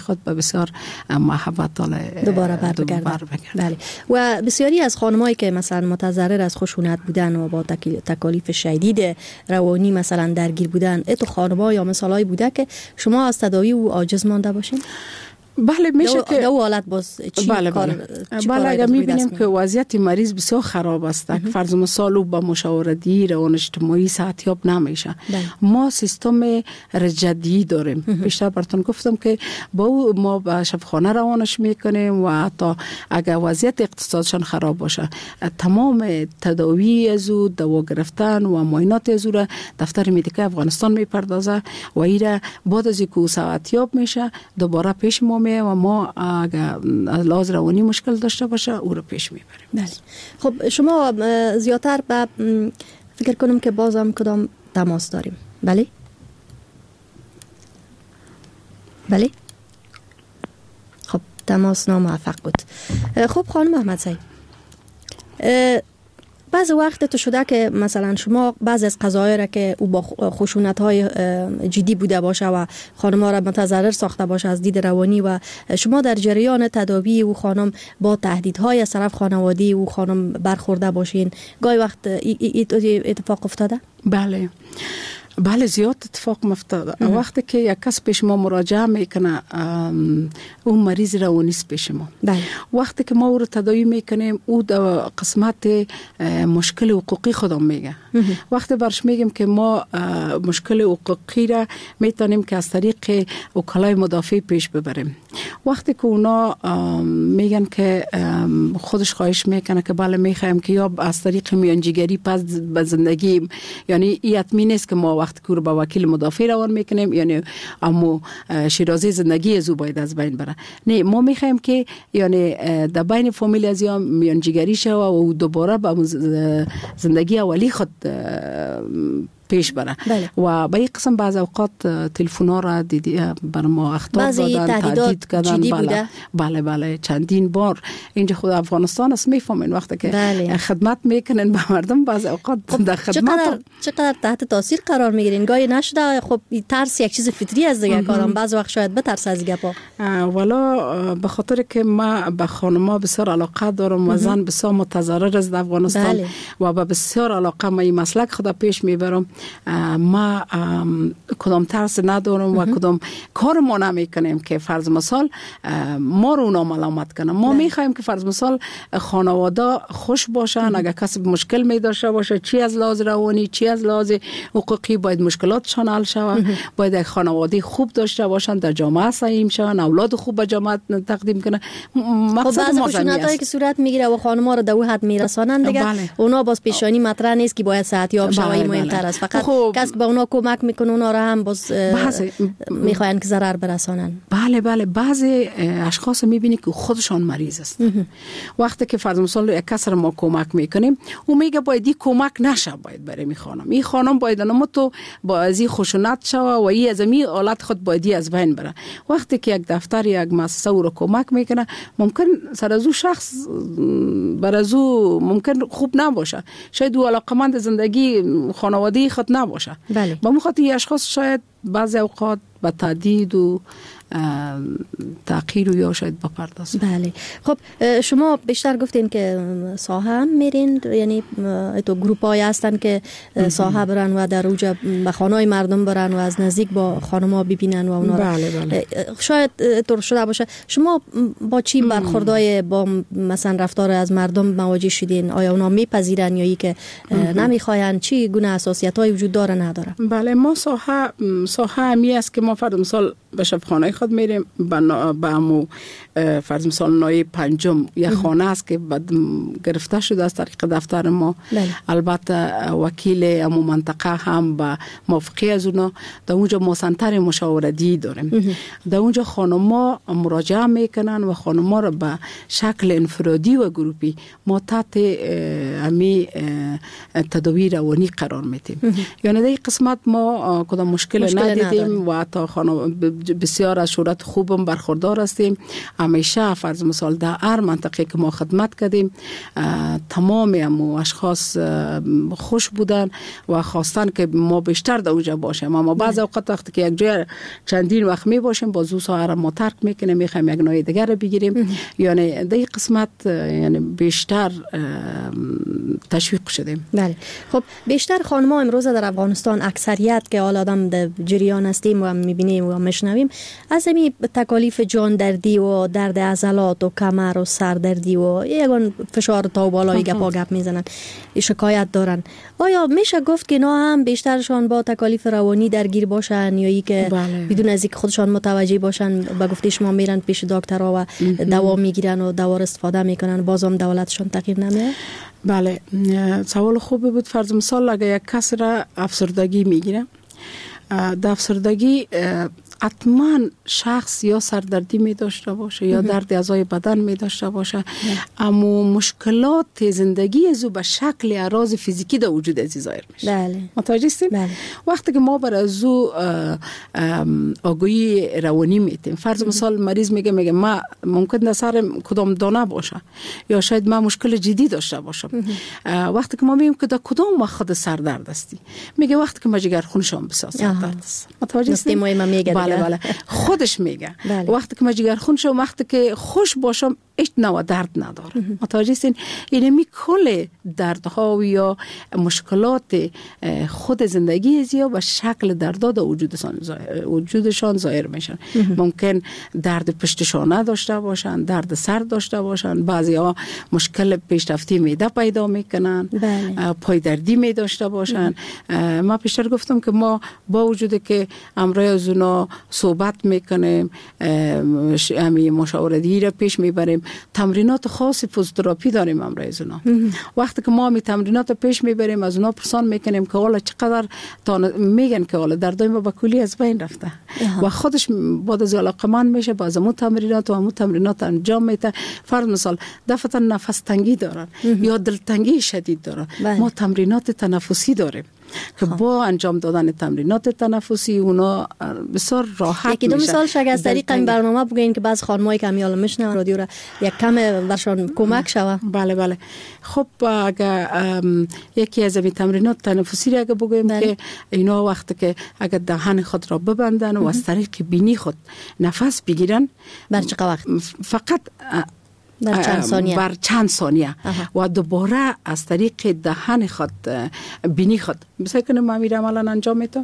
خود به بسیار محبت دوباره برگردن. بله. و بسیاری از خانمایی که مثلا متضرر از خشونت بودن و با تکالیف شدید روانی مثلا درگیر بودن، تو خانم‌ها یا مثالایی بوده که شما از تداوی او عاجز مانده باشین؟ بله میشه که دو حالت باز چی بله کار بله اگر میبینیم که وضعیت مریض بسیار خراب است، فرض مثال او با مشاورتی روان اجتماعی صحتیاب نمیشه، ما سیستم رجدی داریم. بیشتر براتون گفتم که با او ما به شفاخانه روانش میکنیم و حتی اگر وضعیت اقتصادشان خراب باشه تمام تداوی از او، دوا گرفتن و معاینات از او را دفتر مدیکای افغانستان میپردازه و ایرا بعد از اینکه صحتیاب میشه دوباره پیش ما و ما اگر لحاظ روانی مشکل داشته باشه او رو پیش میبریم. بله. خب شما زیادتر به فکر کنم که بازم کدام تماس داریم. بله؟ بله؟ خب تماس ناموفق بود. خب خانم احمد سعید، بعض وقت تو شده که مثلا شما بعض از قضایا را که او با خشونت‌های جدی بوده باشه و خانم‌ها را متضرر ساخته باشه از دید روانی و شما در جریان تداوی او خانم با تهدیدهای از طرف خانواده او خانم برخورده باشین، گاهی وقت اتفاق افتاده؟ بله زیاد اتفاق مفتاده. وقتی که یک کس پیش ما مراجعه میکنه اون مریض روانی است پیش ما. وقتی که ما او رو تداوی میکنیم او در قسمت مشکل حقوقی خودم میگه. وقتی برش میگیم که ما مشکل حقوقی را میتونیم که از طریق وکلای مدافع پیش ببریم، وقتی که اونا میگن که خودش خواهش میکنه که بله میخوایم که یا از طریق میانجیگری پس به زندگی، یعنی ایتمی نیست که ما وقتی که با وکیل مدافع روان میکنیم یعنی اما شیرازی زندگی از او باید از بین بره، نه ما میخوایم که یعنی در بین فامیل از یا میانجیگری شو و دوباره به زندگی اولی خود پیش بره. و به این قسم بعض اوقات تلفن‌ها را دیدی بر ما اخطار دادن، تهدید کردن. بله چندین بار اینجا خود افغانستان است میفهمین وقتی که خدمت میکنن به مردم بعض اوقات در خدمت چقدر تحت تاثیر قرار میگیرین؟ گاهی نشده خب ترس یک چیز فطری از دیگه کارم بعض وقت شاید بترس از گپا، والا به خاطر که ما به خانم‌ها بسیار علاقه دارم و زن بسیار متضرر از افغانستان و به بسیار علاقه ما این مسلک خدا پیش میبرم، ما کدام ترس ندارم و کدام کار ما نمیکنیم که فرض مثال ما رو اونا ملامت کنم. ما میخوایم که فرض مثال خانواده خوش باشن، اگر کسی مشکل می داشته باشه چی از لحاظ روانی چی از لحاظ حقوقی باید مشکلاتشان حل شود، باید خانواده خوب داشته باشن، در جامعه سعیم شون، اولاد خوب به جامعه تقدیم کنه. مقصد ما خشونتایی که صورت میگیره و خانم‌ها رو در اون حد میرسانن دیگه اونا باز پیشانی مطرح نیست که باید صحتیاب شوی مهمتر است، فقط کس به اونا کمک میکنه اونا را هم باز میخواین که ضرر برسانن. بله بعضی اشخاص میبینی که خودشان مریض است. وقتی که فرض مثال یک کس را ما کمک میکنیم او میگه باید این کمک نشه، باید برای این خانم باید نمو تو با ازی خشونت شوه و این از می حالت خود باید از بین بره. وقتی که یک دفتر یک مؤسسه او را کمک میکنه ممکن سر از او شخص بر از او ممکن خوب نباشه، شاید او علاقمند زندگی خانوادگی خود نباشه. با مخاطی اشخاص شاید بعضی اوقات با تهدید و تغییر یا شاید بپردازن. بله. خب شما بیشتر گفتین که ساحه هم میرین، یعنی تو گروپایی هستن که ساحه برن و در اوجا به خانه‌های مردم برن و از نزدیک با خانم‌ها ببینن و اونا بله. شاید طور شده باشه. شما با چی برخوردای با مثلا رفتار از مردم مواجه شدین؟ آیا اونا میپذیرن یا ای که نمیخواین؟ چی گونه اساسیت‌های وجود داره نداره؟ بله ما ساحه همی است که ما فرض مثال به شفاخانه خود میریم به امو فرض مثال نای پنجم یک خانه است که گرفته شده از طریق دفتر ما. البته وکیل امو منطقه هم با موافقه از اونا در اونجا ما سنتر مشاورتی داریم. در اونجا خانم‌ها مراجعه میکنن و خانم‌ها را به شکل انفرادی و گروپی ما تحت امی تداوی روانی قرار میدیم. یعنی در این قسمت ما کدام مشکل ندیدیم و تا بسیار از شهرت خوبم برخوردار هستیم. همیشه فرض مثال در هر منطقه که ما خدمت کردیم تمام اشخاص خوش بودن و خواستن که ما بیشتر در اونجا باشیم. اما بعض اوقات وقتی که یک جای چندین وقت می باشیم باز او ساعت ما ترک میکنیم، میخوایم یک نوع دیگر رو بگیریم. یعنی در این قسمت یعنی بیشتر تشویق شدیم. بله. خب بیشتر خانم‌ها امروز در افغانستان اکثریت که حال آدم در جریان هستیم و میبینیم و میشنویم از این تکالیف جان دردی و درد عضلات و کمر و سردردی و یگان فشار تا بالای گپ میزنن، شکایت دارن. آیا میشه گفت که اینا هم بیشترشان با تکالیف روانی درگیر باشن یا ای که بدون از اینکه خودشان متوجه باشن به گفته شما میرن پیش دکترها و دوا میگیرن و دوا استفاده میکنن، بازم دولتشان تغییر نمیاد؟ بله، سوال خوبی بود. فرض مثال اگه یک کس را افسردگی میگیره، در افسردگی حتما شخص یا سردردی می داشته باشه یا درد اعضای بدن می داشته باشه، اما مشکلات زندگی از او به شکل اعراض فیزیکی در وجود از ظاهر میشه. بله. متوجه هستیم؟ بله. وقتی که ما بر از او آگاهی روانی میتیم، فرض مثال مریض میگه ما ممکن در سر کدام دانه باشه یا شاید ما مشکل جدی داشته باشم. وقتی که ما میگیم که در کدام وقت سر درد هستی، میگه وقتی که ما جگر خونشم بسیار سر درد است. متوجه هستیم؟ بله. خودش میگه وقتی که من جگر خون شم، وقتی که خوش باشم هیچ نوع درد نداره. متوجه هستین؟ اینمی کل دردها یا مشکلات خود زندگی ازیا به شکل دردها در وجودشان ظاهر میشن. ممکن درد پشت شانه داشته باشن، درد سر داشته باشن، بعضی ها مشکل پیشرفتی معده پیدا میکنن، پای دردی می داشته باشن. ما پیشتر گفتم که ما با وجود که امروز از اونا صحبت میکنیم، همین مشاورتی را پیش میبریم، تمرینات خاص فیزیوتراپی داریم امروز اونا. وقتی که ما می تمرینات پیش میبریم از اونا پرسان میکنیم که حالا چقدر میگن که حالا دردای ما به کلی از بین رفته و خودش بعد از علاقمند میشه، باز همون تمرینات و همون تمرینات انجام میده. فرض مثال دفعتا نفس تنگی دارن یا دلتنگی شدید دارن، ما تمرینات تنفسی داریم که با انجام دادن تمرینات تنفسی اونا بسیار راحت میشه. یکی دو مثال شاید از طریق این برنامه بگین که بعض خانمایی که همیال میشنن رادیو را یک کم برشان کمک شوه. بله. خب اگه یکی از این تمرینات تنفسی را اگه بگویم که اینا وقتی که اگه دهان خود را ببندن و از طریق بینی خود نفس بگیرن، بر چقدر وقت؟ فقط بر چند ثانیه و دوباره از طریق دهان خود بینی خود مثلا کنم ما میرم الان انجام میتم.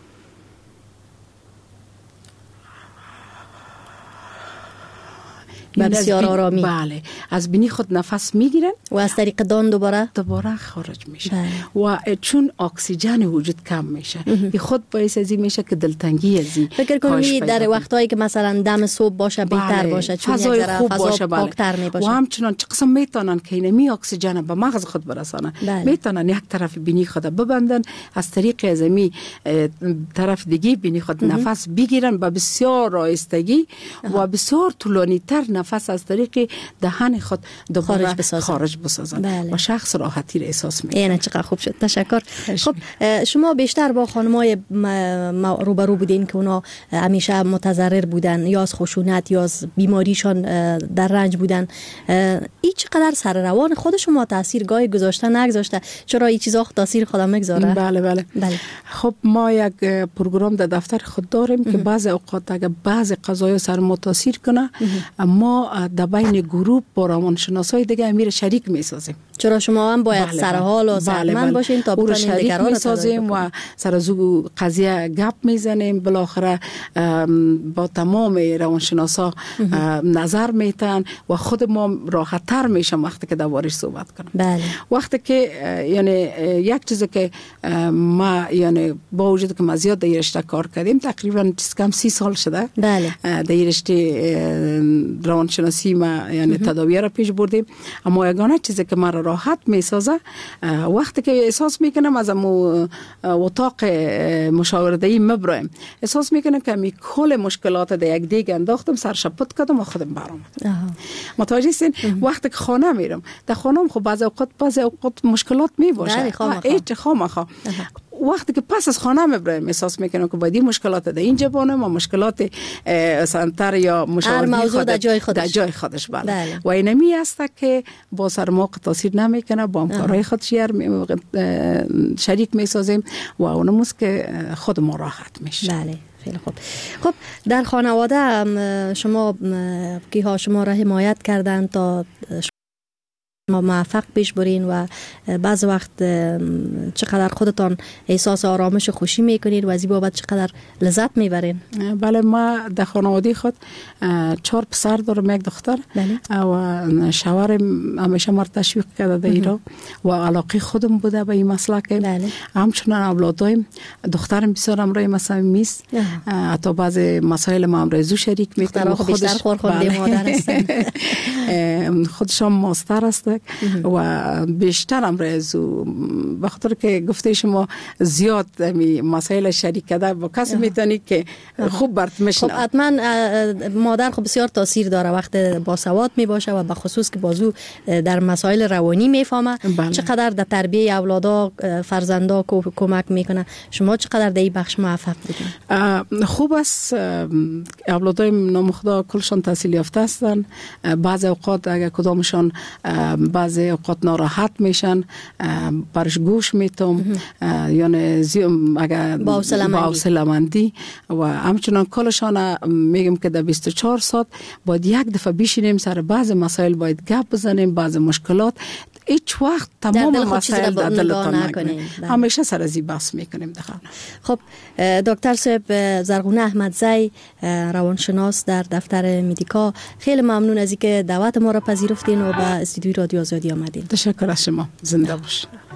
بسیار آرامی. بله، از بینی خود نفس میگیرن و از طریق دان دوباره خارج میشه. و چون اکسیژن وجود کم میشه، این خود باعث ازی میشه که دلتنگی ازی فکر کنم در وقتایی که مثلا دم صبح باشه بهتر باشه، چون فضای خوب باشه. پاکتر میباشه. و همچنان چه قسم میتونن که اینمی اکسیژن به مغز خود برسانن. میتونن یک طرف بینی خود ببندن، از طریق ازمی طرف دیگه بینی خود نفس بگیرن با بسیار آهستگی و بسیار طولانی تر نفس از طریق دهان خود دوباره خارج بسازن و شخص راحتی را احساس میکنه. اینه چقدر خوب شد، تشکر. خب شما بیشتر با خانمای روبرو بودین که اونا همیشه متضرر بودن یا از خشونت یا از بیماریشان در رنج بودن، این چقدر سر روان خود شما تاثیر گاهی گذاشته نگذاشته؟ چرا این چیزا تاثیر خودم میگذاره؟ بله. خب ما یک پروگرام در دفتر خود داریم که بعضی اوقات اگه بعضی قضایا سر ما تاثیر کنه، ما در بین گروه با روانشناسای دیگه امیر شریک میسازیم. چرا شما هم باید سر حال و سرمند باشین تا بتونین دیگران رو میسازیم و سر از قضیه گپ میزنیم. بالاخره با تمام روانشناسا نظر میتن و خود ما راحت تر میشم وقتی که دربارش صحبت کنم. وقتی که یعنی یک چیزی که ما یعنی با وجود که ما زیاد در رشته کار کردیم، تقریبا کم 30 سال شده در رشته روانشناسی ما یعنی تداوی را پیش بردیم، اما یگانه چیزی که من راحت میسازه وقتی که احساس میکنم از اتاق مشاورتی مبرایم، احساس میکنم که می کل مشکلات در یک دیگ انداختم، سرشپت کردم و خودم برام. متوجه هستین؟ وقتی که خانه میرم، در خانم خب بعضی اوقات مشکلات می باشه، هیچ خامخا وقتی که پس از خانه میبرم احساس میکنم که باید این مشکلات در اینجا بانم و مشکلات سنتر یا مشاوردی خود در جای خودش بله. و اینمی است که با سرماق تاثیر نمیکنه، با همکارای خود شریک میسازیم و اونموست که خود ما راحت میشه. بله خیلی خوب. خب در خانواده شما کیها شما را حمایت کردن تا ما موفق پیش برین و بعض وقت چقدر خودتان احساس آرامش و خوشی میکنید و از این بابت چقدر لذت میبرین؟ بله ما در خانواده خود 4 پسر دارم، 1 دختر. بله. و شوهرم همیشه ما تشویق کرده در ایران و علاقه خودم بوده به این مسئله که بله. همچنان اولادایم دخترم بسیار امرای مثلا میست، حتی بعض مسائل ما امرای زو شریک میکنه، خودش بیشتر خورخونده مادر هستن. خودشم ماستر است و بیشتر امروز به خاطر که گفته شما زیاد مسائل شریک کرده با کسی میتونی که خوب برات میشنه. خب حتما مادر خب بسیار تاثیر داره وقت با سواد می باشه و به خصوص که بازو در مسائل روانی میفهمه. بله. چقدر در تربیه اولادا فرزندا کمک میکنه. شما چقدر در این بخش موفق بودین؟ خوب است. اولادای نام خدا کلشان تحصیل یافته هستن. بعض اوقات اگر کدامشان بعضی اوقات ناراحت میشن برش گوش میتم، یعنی اگر با حوصله‌مندی و همچنان کلشان میگم که در 24 ساعت باید یک دفعه بشینیم سر بعض مسائل باید گپ بزنیم، بعض مشکلات هیچ وقت تمام مسائل در دلتان نکنیم، همیشه سر از این بحث میکنیم. خب دکتر صاحب زرغونه احمدزی روانشناس در دفتر مدیکا، خیلی ممنون از اینکه دعوت ما را پذیرفتین و به استودیوی رادیو آزادی آمدین. تشکر از شما. زنده باشید.